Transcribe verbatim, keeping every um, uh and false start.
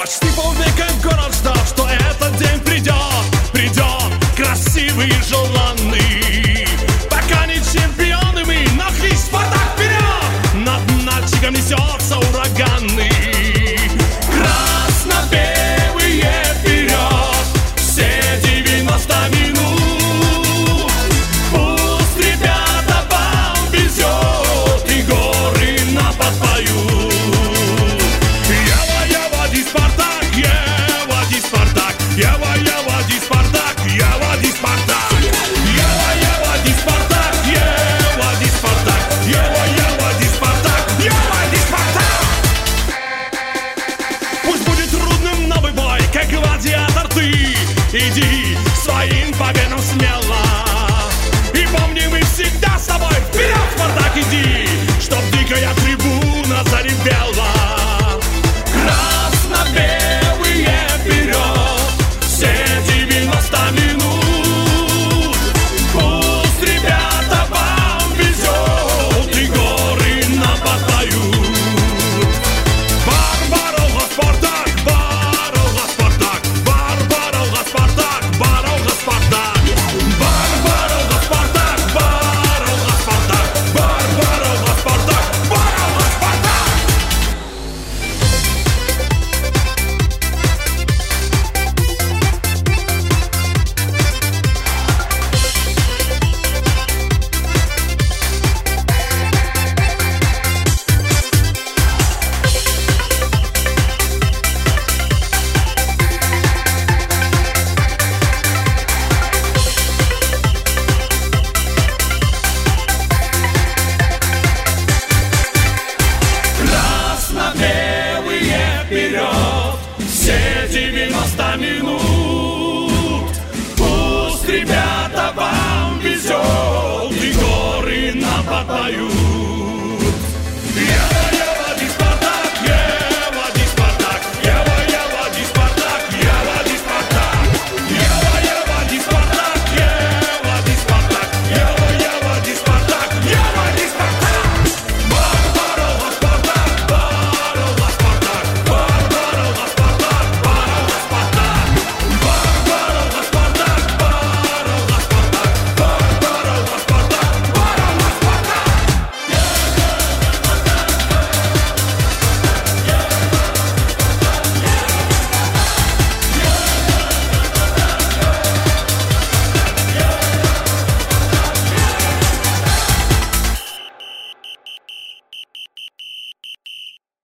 Почти полвека город ждал, что этот день придет, придет, красивый и желанный. Пока не чемпионы мы, но клич Спартак вперед! Над Нальчиком несется ураганный. Красно-белые вперед, все девяносто минут. Пусть ребята вам везет и горы на подпоют. Ева, Ева, ди Спартак, Ева, ди Спартак, Ева, Ева, ди Спартак, Ева, ди Спартак. Ева, Ева, ди Спартак, Ева, ди Спартак, Ева, Ева, ди Спартак, Ева, ди Спартак. Пусть будет трудным новый бой, как гладиатор ты. Иди своим победам смело. И помни, мы всегда с тобой. Вперед, Спартак, иди, чтоб дикая трибуна заревела. Красно-белые вперед, все девяносто минут. Пусть ребята вам везет и горы на подпоют. Барбаролга, Спартак, Барбаролга, Спартак, Барбаролга, Спартак, Барбаролга, Спартак. Барбаролга, Спартак, Барбаролга, Спартак, Барбаролга, Спартак, Барбаролга, Спартак. Красно-белые вперед, все девяносто минут.